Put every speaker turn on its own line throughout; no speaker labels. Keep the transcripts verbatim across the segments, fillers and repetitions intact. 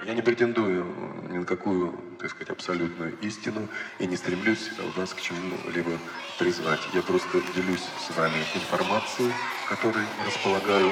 Я не претендую ни на какую, так сказать, абсолютную истину и не стремлюсь вас к чему-либо призвать. Я просто делюсь с вами информацией, которой располагаю.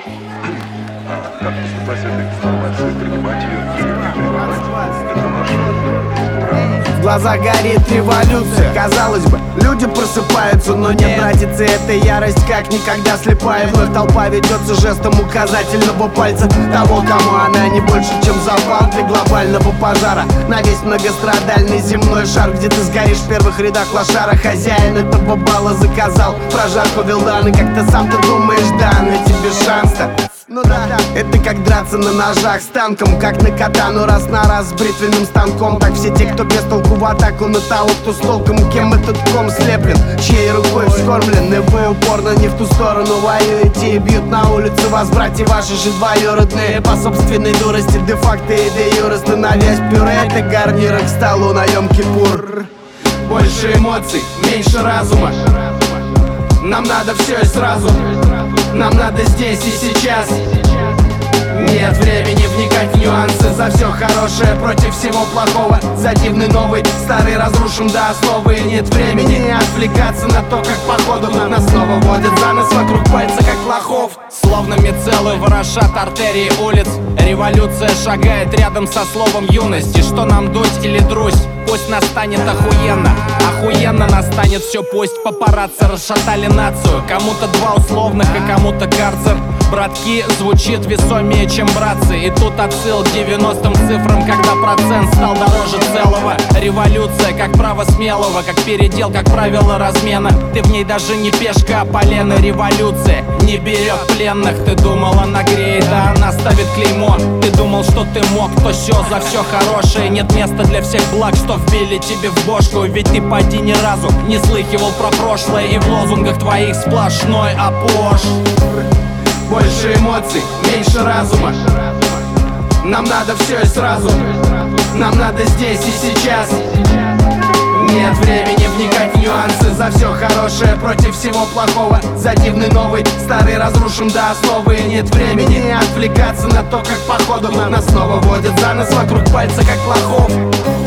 А как поступать с этой информацией, принимать ее или не принимать, это наше право.
В глазах горит революция. Казалось бы, люди просыпаются, но не тратится эта ярость как никогда слепая. Вновь толпа ведется жестом указательного пальца того, кому она не больше, чем запал для глобального пожара на весь многострадальный земной шар, где ты сгоришь в первых рядах лошара. Хозяин этого бала заказал прожарку Вилдана. Как ты сам-то думаешь, да, на тебе шанс-то? Ну да, это как драться на ножах с танком, как на катану раз на раз с бритвенным станком. Так все те, кто без толку в атаку на того, кто с толком, кем этот ком слеплен, чьей рукой вскормлен. И вы упорно не в ту сторону воюете и бьют на улице вас братья ваши же двоюродные. По собственной дурости де-факто и де-юре становясь пюре. Это гарнир к столу на Йом-Кипур. Больше эмоций, меньше разума. Нам надо все и сразу. Нам надо здесь и сейчас. Нет времени вникать в нюансы. За все хорошее против всего плохого. За дивный новый, старый разрушен до основы. Нет времени отвлекаться на то, как походу нас снова водят за нос вокруг пальца, как лохов.
Словно мицеллы ворошат артерии улиц. Революция шагает рядом со словом юности. Что нам дуть или друзь? Пусть настанет охуенно, охуенно настанет все, пусть папарацци расшатали нацию. Кому-то два условных и кому-то карцер. Братки звучит весомее, чем братцы. И тут отсыл к девяностым цифрам, когда процент стал дороже целого. Революция, как право смелого, как передел, как правило размена. Ты в ней даже не пешка, а полено. Революция не берет пленных. Ты думал, она греет, а она ставит клеймо. Ты думал, что ты мог, то все за все хорошее. Нет места для всех благ, что вбили тебе в бошку. Ведь ты поди ни разу не слыхивал про прошлое. И в лозунгах твоих сплошной оплошь.
Больше эмоций, меньше разума. Нам надо все и сразу. Нам надо здесь и сейчас. Нет времени вникать в нюансы. За все хорошее против всего плохого. За дивный новый, старый разрушен до основы. Нет времени отвлекаться на то, как походу нас снова водят за нос вокруг пальца, как лохов.